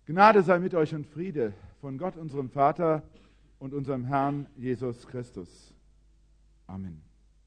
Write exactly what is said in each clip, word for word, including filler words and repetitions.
Gnade sei mit euch und Friede von Gott, unserem Vater und unserem Herrn Jesus Christus. Amen.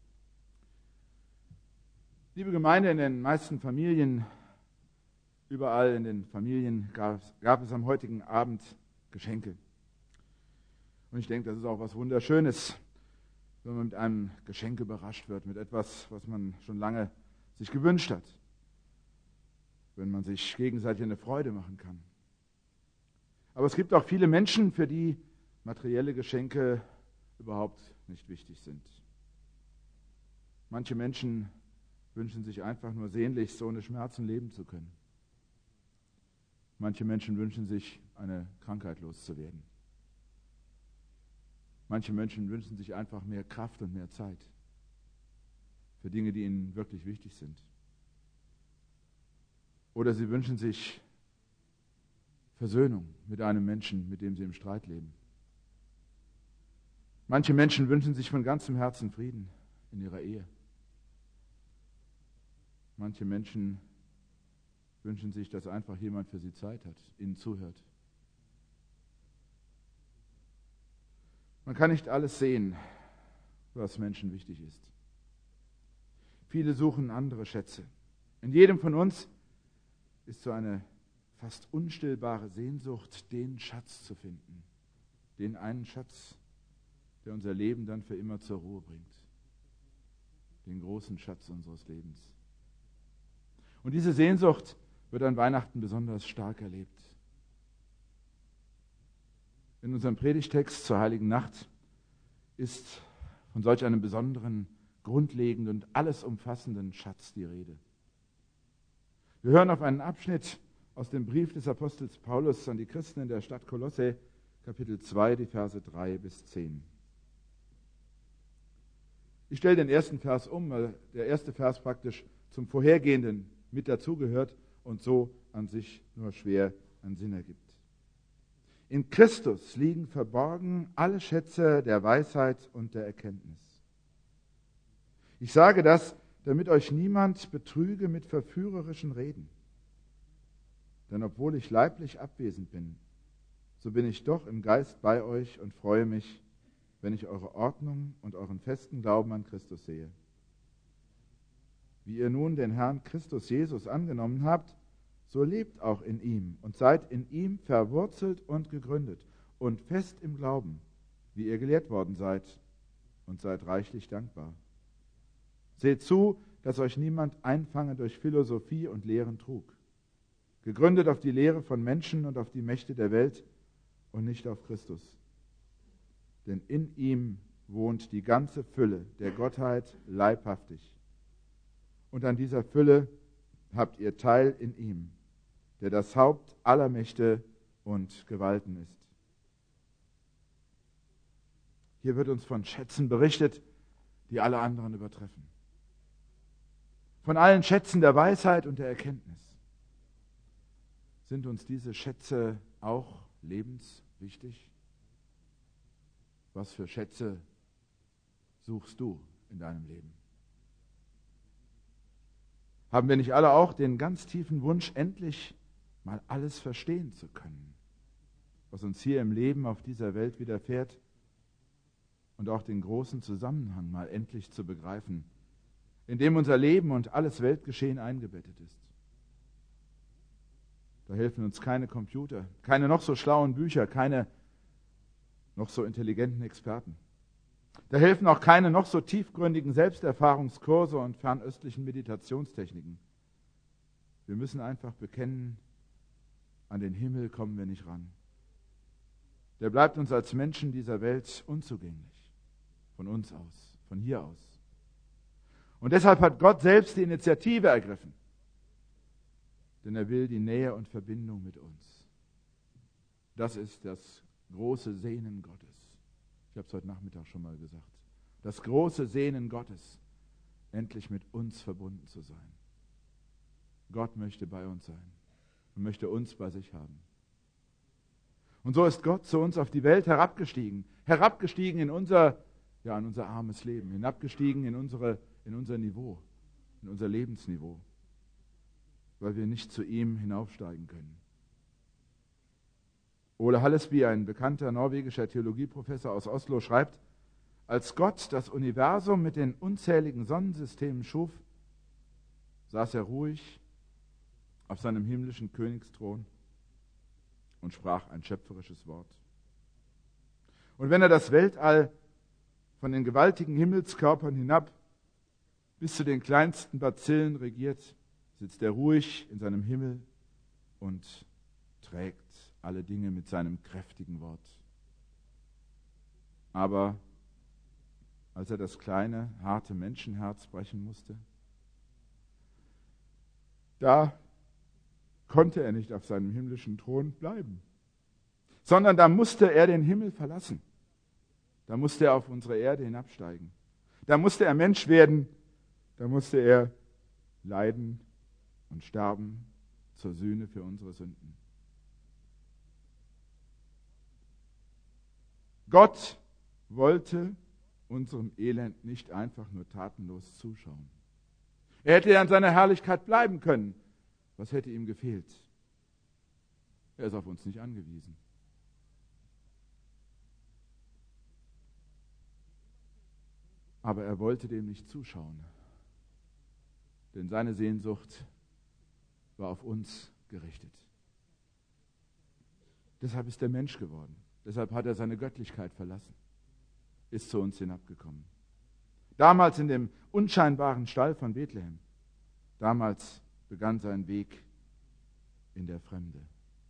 Liebe Gemeinde, in den meisten Familien, überall in den Familien gab es, gab es am heutigen Abend Geschenke. Und ich denke, das ist auch was Wunderschönes, wenn man mit einem Geschenk überrascht wird, mit etwas, was man schon lange sich gewünscht hat. Wenn man sich gegenseitig eine Freude machen kann. Aber es gibt auch viele Menschen, für die materielle Geschenke überhaupt nicht wichtig sind. Manche Menschen wünschen sich einfach nur sehnlichst, ohne Schmerzen leben zu können. Manche Menschen wünschen sich, eine Krankheit loszuwerden. Manche Menschen wünschen sich einfach mehr Kraft und mehr Zeit für Dinge, die ihnen wirklich wichtig sind. Oder sie wünschen sich Versöhnung mit einem Menschen, mit dem sie im Streit leben. Manche Menschen wünschen sich von ganzem Herzen Frieden in ihrer Ehe. Manche Menschen wünschen sich, dass einfach jemand für sie Zeit hat, ihnen zuhört. Man kann nicht alles sehen, was Menschen wichtig ist. Viele suchen andere Schätze. In jedem von uns ist so eine fast unstillbare Sehnsucht, den Schatz zu finden. Den einen Schatz, der unser Leben dann für immer zur Ruhe bringt. Den großen Schatz unseres Lebens. Und diese Sehnsucht wird an Weihnachten besonders stark erlebt. In unserem Predigtext zur Heiligen Nacht ist von solch einem besonderen, grundlegenden und alles umfassenden Schatz die Rede. Wir hören auf einen Abschnitt aus dem Brief des Apostels Paulus an die Christen in der Stadt Kolosse, Kapitel zwei, die Verse drei bis zehn. Ich stelle den ersten Vers um, weil der erste Vers praktisch zum vorhergehenden mit dazugehört und so an sich nur schwer einen Sinn ergibt. In Christus liegen verborgen alle Schätze der Weisheit und der Erkenntnis. Ich sage das, damit euch niemand betrüge mit verführerischen Reden. Denn obwohl ich leiblich abwesend bin, so bin ich doch im Geist bei euch und freue mich, wenn ich eure Ordnung und euren festen Glauben an Christus sehe. Wie ihr nun den Herrn Christus Jesus angenommen habt, so lebt auch in ihm und seid in ihm verwurzelt und gegründet und fest im Glauben, wie ihr gelehrt worden seid, und seid reichlich dankbar. Seht zu, dass euch niemand einfange durch Philosophie und Lehren Trug, gegründet auf die Lehre von Menschen und auf die Mächte der Welt und nicht auf Christus. Denn in ihm wohnt die ganze Fülle der Gottheit leibhaftig. Und an dieser Fülle habt ihr Teil in ihm, der das Haupt aller Mächte und Gewalten ist. Hier wird uns von Schätzen berichtet, die alle anderen übertreffen. Von allen Schätzen der Weisheit und der Erkenntnis. Sind uns diese Schätze auch lebenswichtig? Was für Schätze suchst du in deinem Leben? Haben wir nicht alle auch den ganz tiefen Wunsch, endlich mal alles verstehen zu können, was uns hier im Leben auf dieser Welt widerfährt, und auch den großen Zusammenhang mal endlich zu begreifen, in dem unser Leben und alles Weltgeschehen eingebettet ist? Da helfen uns keine Computer, keine noch so schlauen Bücher, keine noch so intelligenten Experten. Da helfen auch keine noch so tiefgründigen Selbsterfahrungskurse und fernöstlichen Meditationstechniken. Wir müssen einfach bekennen, an den Himmel kommen wir nicht ran. Der bleibt uns als Menschen dieser Welt unzugänglich. Von uns aus, von hier aus. Und deshalb hat Gott selbst die Initiative ergriffen. Denn er will die Nähe und Verbindung mit uns. Das ist das große Sehnen Gottes. Ich habe es heute Nachmittag schon mal gesagt. Das große Sehnen Gottes, endlich mit uns verbunden zu sein. Gott möchte bei uns sein und möchte uns bei sich haben. Und so ist Gott zu uns auf die Welt herabgestiegen. Herabgestiegen in unser, ja, in unser armes Leben. Hinabgestiegen in, unsere, in unser Niveau, in unser Lebensniveau. Weil wir nicht zu ihm hinaufsteigen können. Ole Hallesby, ein bekannter norwegischer Theologieprofessor aus Oslo, schreibt, als Gott das Universum mit den unzähligen Sonnensystemen schuf, saß er ruhig auf seinem himmlischen Königsthron und sprach ein schöpferisches Wort. Und wenn er das Weltall von den gewaltigen Himmelskörpern hinab bis zu den kleinsten Bazillen regiert, sitzt er ruhig in seinem Himmel und trägt alle Dinge mit seinem kräftigen Wort. Aber als er das kleine, harte Menschenherz brechen musste, da konnte er nicht auf seinem himmlischen Thron bleiben, sondern da musste er den Himmel verlassen. Da musste er auf unsere Erde hinabsteigen. Da musste er Mensch werden. Da musste er leiden und sterben zur Sühne für unsere Sünden. Gott wollte unserem Elend nicht einfach nur tatenlos zuschauen. Er hätte ja an seiner Herrlichkeit bleiben können. Was hätte ihm gefehlt? Er ist auf uns nicht angewiesen. Aber er wollte dem nicht zuschauen. Denn seine Sehnsucht war auf uns gerichtet. Deshalb ist er Mensch geworden. Deshalb hat er seine Göttlichkeit verlassen. Ist zu uns hinabgekommen. Damals in dem unscheinbaren Stall von Bethlehem. Damals begann sein Weg in der Fremde.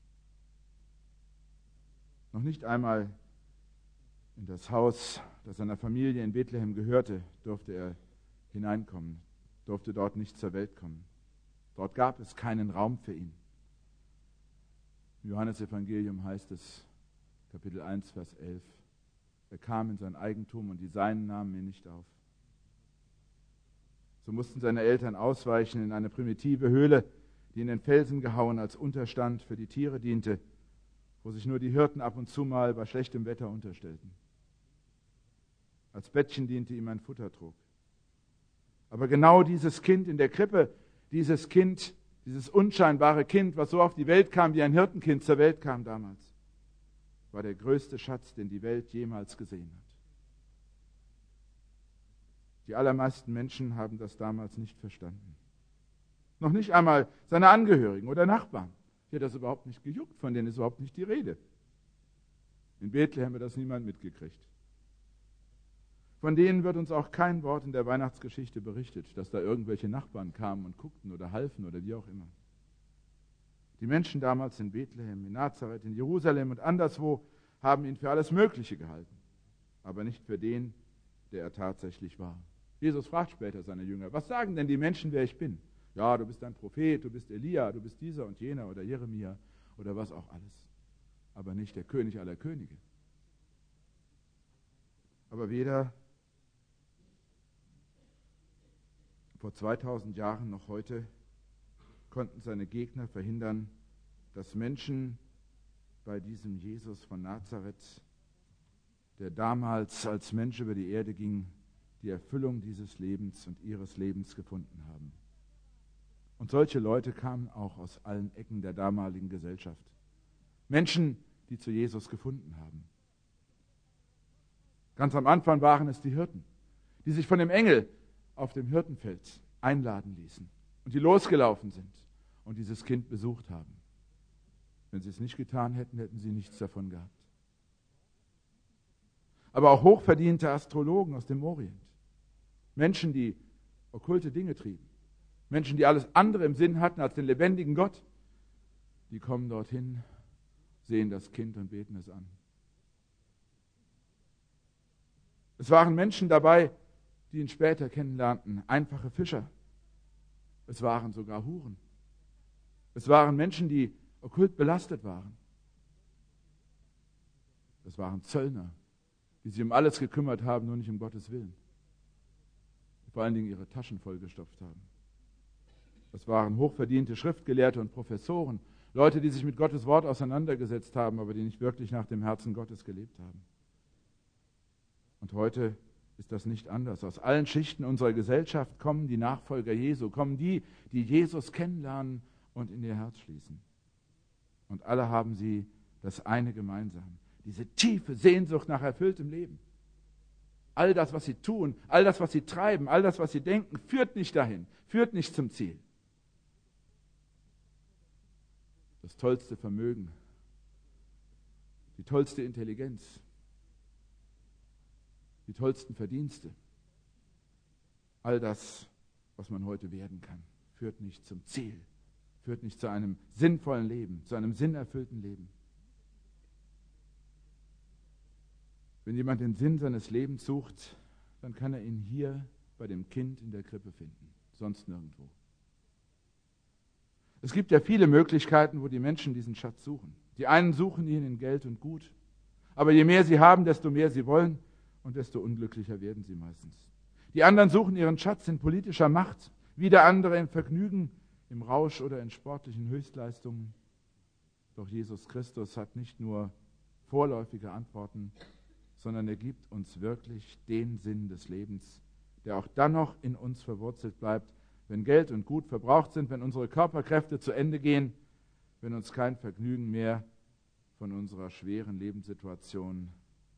Noch nicht einmal in das Haus, das seiner Familie in Bethlehem gehörte, durfte er hineinkommen, durfte dort nicht zur Welt kommen. Dort gab es keinen Raum für ihn. Im Johannesevangelium heißt es, Kapitel eins, Vers elf, er kam in sein Eigentum und die Seinen nahmen ihn nicht auf. So mussten seine Eltern ausweichen in eine primitive Höhle, die in den Felsen gehauen als Unterstand für die Tiere diente, wo sich nur die Hirten ab und zu mal bei schlechtem Wetter unterstellten. Als Bettchen diente ihm ein Futtertrog. Aber genau dieses Kind in der Krippe, dieses Kind, dieses unscheinbare Kind, was so auf die Welt kam, wie ein Hirtenkind zur Welt kam damals, war der größte Schatz, den die Welt jemals gesehen hat. Die allermeisten Menschen haben das damals nicht verstanden. Noch nicht einmal seine Angehörigen oder Nachbarn. Hier hat das überhaupt nicht gejuckt, von denen ist überhaupt nicht die Rede. In Bethlehem hat das niemand mitgekriegt. Von denen wird uns auch kein Wort in der Weihnachtsgeschichte berichtet, dass da irgendwelche Nachbarn kamen und guckten oder halfen oder wie auch immer. Die Menschen damals in Bethlehem, in Nazareth, in Jerusalem und anderswo haben ihn für alles Mögliche gehalten, aber nicht für den, der er tatsächlich war. Jesus fragt später seine Jünger, was sagen denn die Menschen, wer ich bin? Ja, du bist ein Prophet, du bist Elia, du bist dieser und jener oder Jeremia oder was auch alles, aber nicht der König aller Könige. Aber weder vor zweitausend Jahren noch heute konnten seine Gegner verhindern, dass Menschen bei diesem Jesus von Nazareth, der damals als Mensch über die Erde ging, die Erfüllung dieses Lebens und ihres Lebens gefunden haben. Und solche Leute kamen auch aus allen Ecken der damaligen Gesellschaft. Menschen, die zu Jesus gefunden haben. Ganz am Anfang waren es die Hirten, die sich von dem Engel auf dem Hirtenfeld einladen ließen und die losgelaufen sind und dieses Kind besucht haben. Wenn sie es nicht getan hätten, hätten sie nichts davon gehabt. Aber auch hochverdiente Astrologen aus dem Orient, Menschen, die okkulte Dinge trieben, Menschen, die alles andere im Sinn hatten als den lebendigen Gott, die kommen dorthin, sehen das Kind und beten es an. Es waren Menschen dabei, die ihn später kennenlernten, einfache Fischer. Es waren sogar Huren. Es waren Menschen, die okkult belastet waren. Es waren Zöllner, die sich um alles gekümmert haben, nur nicht um Gottes Willen. Die vor allen Dingen ihre Taschen vollgestopft haben. Es waren hochverdiente Schriftgelehrte und Professoren, Leute, die sich mit Gottes Wort auseinandergesetzt haben, aber die nicht wirklich nach dem Herzen Gottes gelebt haben. Und heute ist das nicht anders. Aus allen Schichten unserer Gesellschaft kommen die Nachfolger Jesu, kommen die, die Jesus kennenlernen und in ihr Herz schließen. Und alle haben sie das eine gemeinsam. Diese tiefe Sehnsucht nach erfülltem Leben. All das, was sie tun, all das, was sie treiben, all das, was sie denken, führt nicht dahin, führt nicht zum Ziel. Das tollste Vermögen, die tollste Intelligenz, die tollsten Verdienste, all das, was man heute werden kann, führt nicht zum Ziel, führt nicht zu einem sinnvollen Leben, zu einem sinnerfüllten Leben. Wenn jemand den Sinn seines Lebens sucht, dann kann er ihn hier bei dem Kind in der Krippe finden, sonst nirgendwo. Es gibt ja viele Möglichkeiten, wo die Menschen diesen Schatz suchen. Die einen suchen ihn in Geld und Gut, aber je mehr sie haben, desto mehr sie wollen und desto unglücklicher werden sie meistens. Die anderen suchen ihren Schatz in politischer Macht, wieder andere im Vergnügen, im Rausch oder in sportlichen Höchstleistungen. Doch Jesus Christus hat nicht nur vorläufige Antworten, sondern er gibt uns wirklich den Sinn des Lebens, der auch dann noch in uns verwurzelt bleibt, wenn Geld und Gut verbraucht sind, wenn unsere Körperkräfte zu Ende gehen, wenn uns kein Vergnügen mehr von unserer schweren Lebenssituation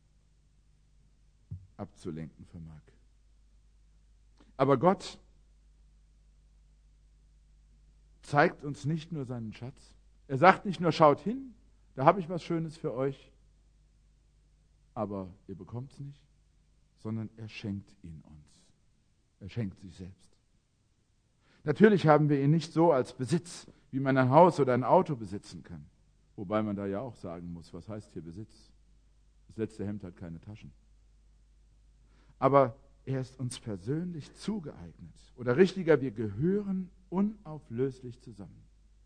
abzulenken vermag. Aber Gott zeigt uns nicht nur seinen Schatz. Er sagt nicht nur, schaut hin, da habe ich was Schönes für euch, aber ihr bekommt es nicht, sondern er schenkt ihn uns. Er schenkt sich selbst. Natürlich haben wir ihn nicht so als Besitz, wie man ein Haus oder ein Auto besitzen kann. Wobei man da ja auch sagen muss, was heißt hier Besitz? Das letzte Hemd hat keine Taschen. Aber er ist uns persönlich zugeeignet. Oder richtiger, wir gehören unauflöslich zusammen.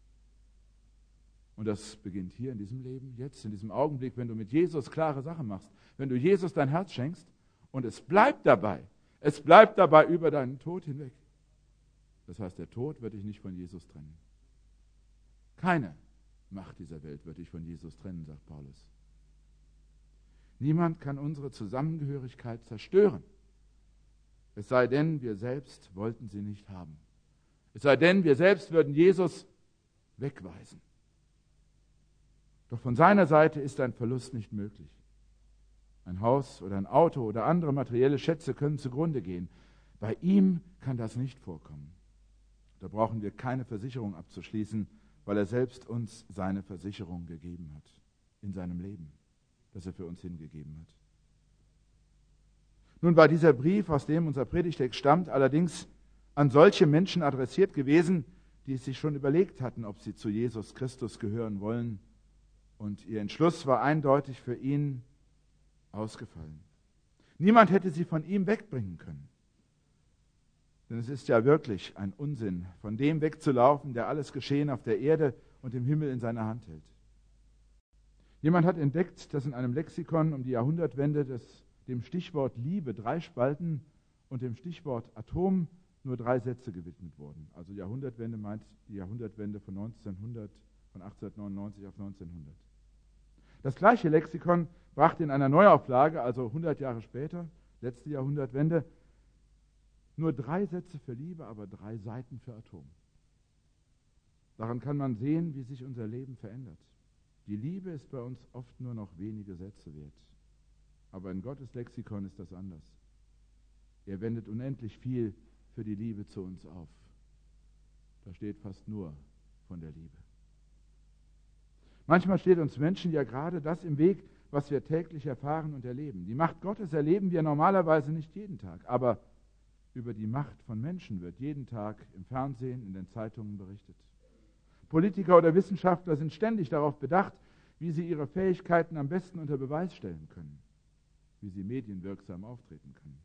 Und das beginnt hier in diesem Leben, jetzt, in diesem Augenblick, wenn du mit Jesus klare Sachen machst. Wenn du Jesus dein Herz schenkst und es bleibt dabei. Es bleibt dabei über deinen Tod hinweg. Das heißt, der Tod wird dich nicht von Jesus trennen. Keine Macht dieser Welt wird dich von Jesus trennen, sagt Paulus. Niemand kann unsere Zusammengehörigkeit zerstören. Es sei denn, wir selbst wollten sie nicht haben. Es sei denn, wir selbst würden Jesus wegweisen. Doch von seiner Seite ist ein Verlust nicht möglich. Ein Haus oder ein Auto oder andere materielle Schätze können zugrunde gehen. Bei ihm kann das nicht vorkommen. Da brauchen wir keine Versicherung abzuschließen, weil er selbst uns seine Versicherung gegeben hat in seinem Leben, das er für uns hingegeben hat. Nun war dieser Brief, aus dem unser Predigtext stammt, allerdings an solche Menschen adressiert gewesen, die es sich schon überlegt hatten, ob sie zu Jesus Christus gehören wollen. Und ihr Entschluss war eindeutig für ihn ausgefallen. Niemand hätte sie von ihm wegbringen können. Denn es ist ja wirklich ein Unsinn, von dem wegzulaufen, der alles Geschehen auf der Erde und im Himmel in seiner Hand hält. Jemand hat entdeckt, dass in einem Lexikon um die Jahrhundertwende das, dem Stichwort Liebe drei Spalten und dem Stichwort Atom nur drei Sätze gewidmet wurden. Also Jahrhundertwende meint die Jahrhundertwende von neunzehnhundert, von achtzehnhundertneunundneunzig auf neunzehnhundert. Das gleiche Lexikon brachte in einer Neuauflage, also hundert Jahre später, letzte Jahrhundertwende, nur drei Sätze für Liebe, aber drei Seiten für Atom. Daran kann man sehen, wie sich unser Leben verändert. Die Liebe ist bei uns oft nur noch wenige Sätze wert. Aber in Gottes Lexikon ist das anders. Er wendet unendlich viel für die Liebe zu uns auf. Da steht fast nur von der Liebe. Manchmal steht uns Menschen ja gerade das im Weg, was wir täglich erfahren und erleben. Die Macht Gottes erleben wir normalerweise nicht jeden Tag, aber über die Macht von Menschen wird jeden Tag im Fernsehen, in den Zeitungen berichtet. Politiker oder Wissenschaftler sind ständig darauf bedacht, wie sie ihre Fähigkeiten am besten unter Beweis stellen können, wie sie medienwirksam auftreten können.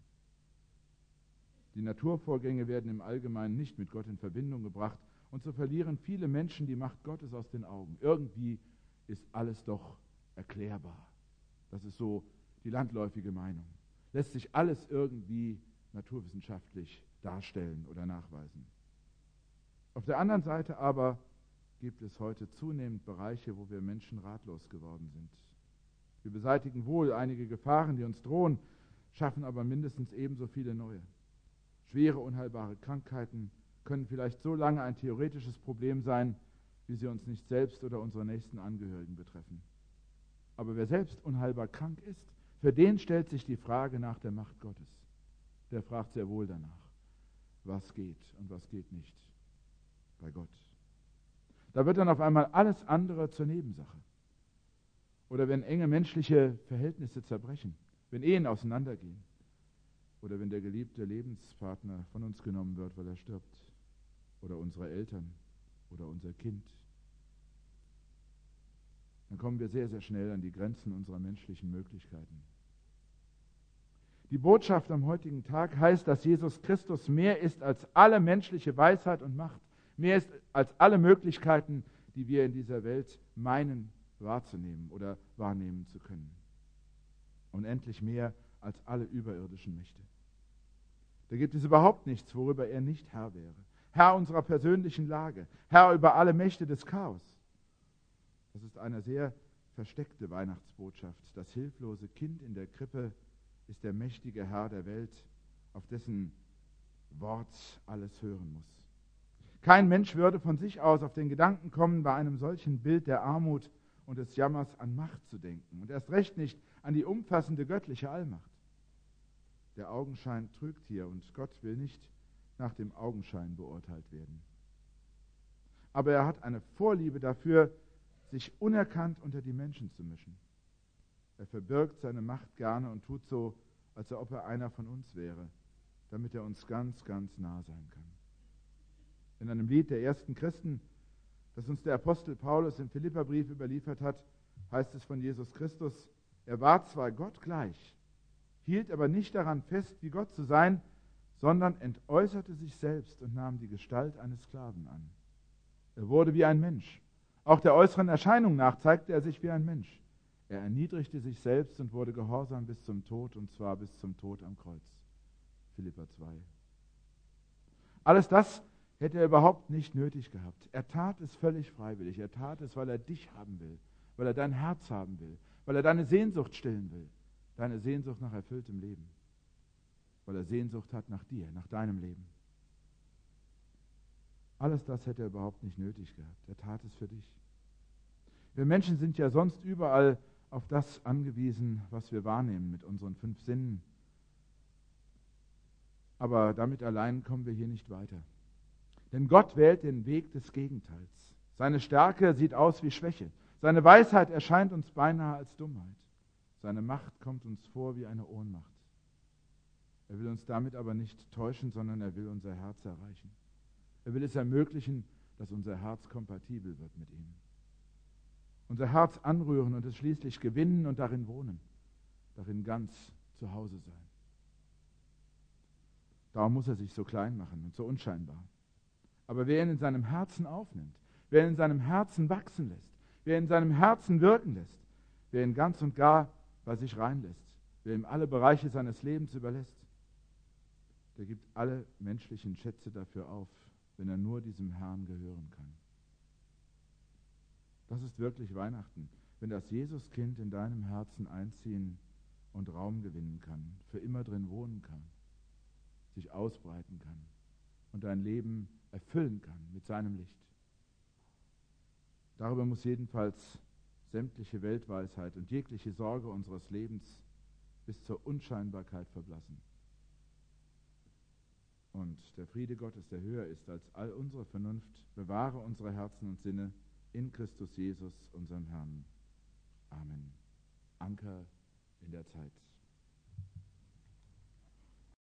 Die Naturvorgänge werden im Allgemeinen nicht mit Gott in Verbindung gebracht und so verlieren viele Menschen die Macht Gottes aus den Augen. Irgendwie ist alles doch erklärbar. Das ist so die landläufige Meinung. Lässt sich alles irgendwie naturwissenschaftlich darstellen oder nachweisen. Auf der anderen Seite aber gibt es heute zunehmend Bereiche, wo wir Menschen ratlos geworden sind. Wir beseitigen wohl einige Gefahren, die uns drohen, schaffen aber mindestens ebenso viele neue. Schwere, unheilbare Krankheiten können vielleicht so lange ein theoretisches Problem sein, wie sie uns nicht selbst oder unsere nächsten Angehörigen betreffen. Aber wer selbst unheilbar krank ist, für den stellt sich die Frage nach der Macht Gottes. Der fragt sehr wohl danach, was geht und was geht nicht bei Gott. Da wird dann auf einmal alles andere zur Nebensache. Oder wenn enge menschliche Verhältnisse zerbrechen, wenn Ehen auseinandergehen oder wenn der geliebte Lebenspartner von uns genommen wird, weil er stirbt oder unsere Eltern oder unser Kind, dann kommen wir sehr, sehr schnell an die Grenzen unserer menschlichen Möglichkeiten. Die Botschaft am heutigen Tag heißt, dass Jesus Christus mehr ist als alle menschliche Weisheit und Macht, mehr ist als alle Möglichkeiten, die wir in dieser Welt meinen wahrzunehmen oder wahrnehmen zu können. Unendlich mehr als alle überirdischen Mächte. Da gibt es überhaupt nichts, worüber er nicht Herr wäre. Herr unserer persönlichen Lage, Herr über alle Mächte des Chaos. Das ist eine sehr versteckte Weihnachtsbotschaft. Das hilflose Kind in der Krippe ist der mächtige Herr der Welt, auf dessen Wort alles hören muss. Kein Mensch würde von sich aus auf den Gedanken kommen, bei einem solchen Bild der Armut und des Jammers an Macht zu denken. Und erst recht nicht an die umfassende göttliche Allmacht. Der Augenschein trügt hier und Gott will nicht nach dem Augenschein beurteilt werden. Aber er hat eine Vorliebe dafür, sich unerkannt unter die Menschen zu mischen. Er verbirgt seine Macht gerne und tut so, als ob er einer von uns wäre, damit er uns ganz, ganz nah sein kann. In einem Lied der ersten Christen, das uns der Apostel Paulus im Philipperbrief überliefert hat, heißt es von Jesus Christus, er war zwar Gott gleich, hielt aber nicht daran fest, wie Gott zu sein, sondern entäußerte sich selbst und nahm die Gestalt eines Sklaven an. Er wurde wie ein Mensch. Auch der äußeren Erscheinung nach zeigte er sich wie ein Mensch. Er erniedrigte sich selbst und wurde gehorsam bis zum Tod, und zwar bis zum Tod am Kreuz. Philipper zwei. Alles das hätte er überhaupt nicht nötig gehabt. Er tat es völlig freiwillig. Er tat es, weil er dich haben will, weil er dein Herz haben will, weil er deine Sehnsucht stillen will, deine Sehnsucht nach erfülltem Leben, weil er Sehnsucht hat nach dir, nach deinem Leben. Alles das hätte er überhaupt nicht nötig gehabt. Er tat es für dich. Wir Menschen sind ja sonst überall auf das angewiesen, was wir wahrnehmen mit unseren fünf Sinnen. Aber damit allein kommen wir hier nicht weiter. Denn Gott wählt den Weg des Gegenteils. Seine Stärke sieht aus wie Schwäche. Seine Weisheit erscheint uns beinahe als Dummheit. Seine Macht kommt uns vor wie eine Ohnmacht. Er will uns damit aber nicht täuschen, sondern er will unser Herz erreichen. Er will es ermöglichen, dass unser Herz kompatibel wird mit ihm. Unser Herz anrühren und es schließlich gewinnen und darin wohnen, darin ganz zu Hause sein. Darum muss er sich so klein machen und so unscheinbar. Aber wer ihn in seinem Herzen aufnimmt, wer ihn in seinem Herzen wachsen lässt, wer ihn in seinem Herzen wirken lässt, wer ihn ganz und gar bei sich reinlässt, wer ihm alle Bereiche seines Lebens überlässt, der gibt alle menschlichen Schätze dafür auf, wenn er nur diesem Herrn gehören kann. Das ist wirklich Weihnachten, wenn das Jesuskind in deinem Herzen einziehen und Raum gewinnen kann, für immer drin wohnen kann, sich ausbreiten kann und dein Leben erfüllen kann mit seinem Licht. Darüber muss jedenfalls sämtliche Weltweisheit und jegliche Sorge unseres Lebens bis zur Unscheinbarkeit verblassen. Und der Friede Gottes, der höher ist als all unsere Vernunft, bewahre unsere Herzen und Sinne in Christus Jesus, unserem Herrn. Amen. Anker in der Zeit.